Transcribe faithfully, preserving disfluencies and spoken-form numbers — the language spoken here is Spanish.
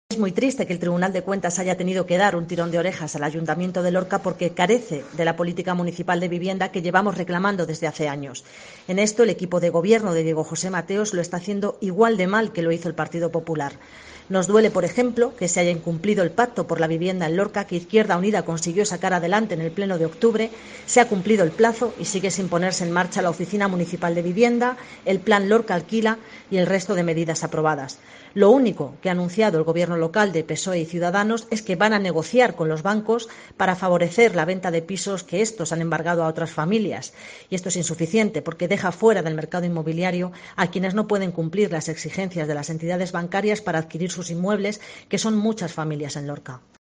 Es muy triste que el Tribunal de Cuentas haya tenido que dar un tirón de orejas al Ayuntamiento de Lorca porque carece de la política municipal de vivienda que llevamos reclamando desde hace años. En esto, el equipo de gobierno de Diego José Mateos lo está haciendo igual de mal que lo hizo el Partido Popular. Nos duele, por ejemplo, que se haya incumplido el pacto por la vivienda en Lorca que Izquierda Unida consiguió sacar adelante en el Pleno de octubre. Se ha cumplido el plazo y sigue sin ponerse en marcha la Oficina Municipal de Vivienda, el Plan Lorca Alquila y el resto de medidas aprobadas. Lo único que ha anunciado el Gobierno local de P S O E y Ciudadanos es que van a negociar con los bancos para favorecer la venta de pisos que estos han embargado a otras familias. Y esto es insuficiente porque deja fuera del mercado inmobiliario a quienes no pueden cumplir las exigencias de las entidades bancarias para adquirir sus inmuebles, que son muchas familias en Lorca.